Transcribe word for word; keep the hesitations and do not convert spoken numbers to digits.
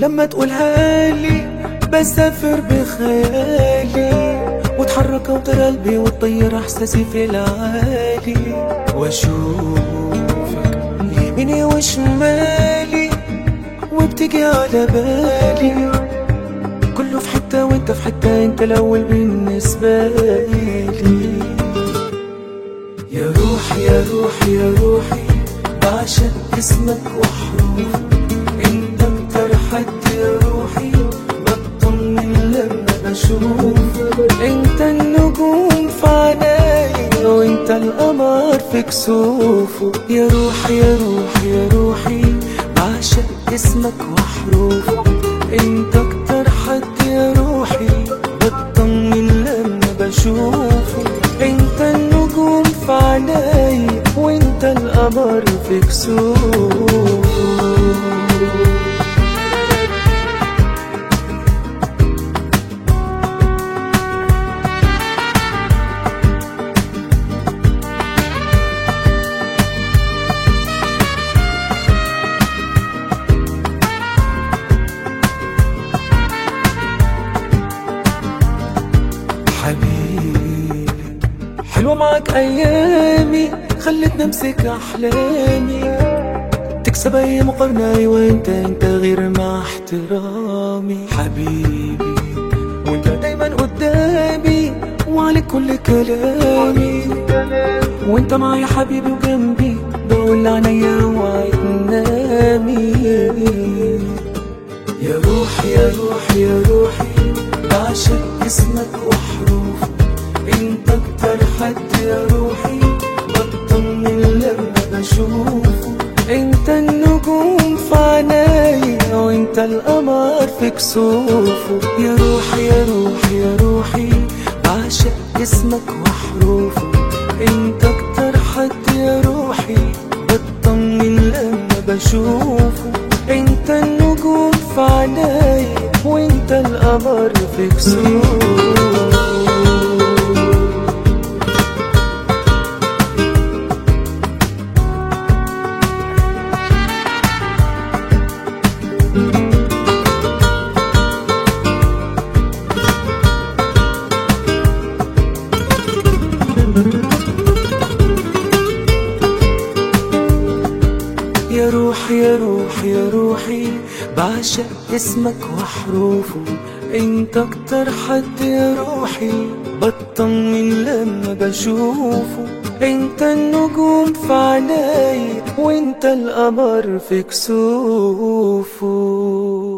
ولما تقولها لي بسافر بخيالي، وتحرك وتر قلبي وتطير احساسي في العالي، واشوفك يميني وشمالي وبتيجي على بالي، كله في حتة وانت في حتة، انت الاول بالنسبة لي. يا روحي يا روحي يا روحي بعشق اسمك وحروفك، انت اكتر حد يا روحي بطمن لما بشوفك، انت النجوم في عنايا وانت القمر في كسوفه. يا روحي يا روحي يا روحي بعشق اسمك وحروفك، انت اكتر حد يا روحي بطمن لما بشوفك، انت النجوم في عنايا وانت القمر في كسوفه. حبيبي حلوة معك أيامي، خلتني أمسك أحلامي، تكسب أي مقارنة أيوة أنت أنت غير مع احترامي. حبيبي وأنت دايما قدامي وعليك كل كلامي، وأنت معايا حبيبي وجنبي بقول عينيا وعيد نامي. يا روحي يا روحي يا روحي بعشق اسمك وحروفك، انت اكتر حد يا روحي بطمن لما بشوفه، انت النجوم في عنايا وانت القمر في كسوفه. يا روحي يا روحي يا روحي بعشق اسمك وحروفك، انت اكتر حد يا روحي بطمن لما بشوفه، انت النجوم في عنايا وانت القمر في كسوفه. يا روحي يا روحي يا روحي بعشق اسمك وحروفه، انت اكتر حد يا روحي بطمن لما بشوفه، انت النجوم في عنايا وانت القمر في كسوفه.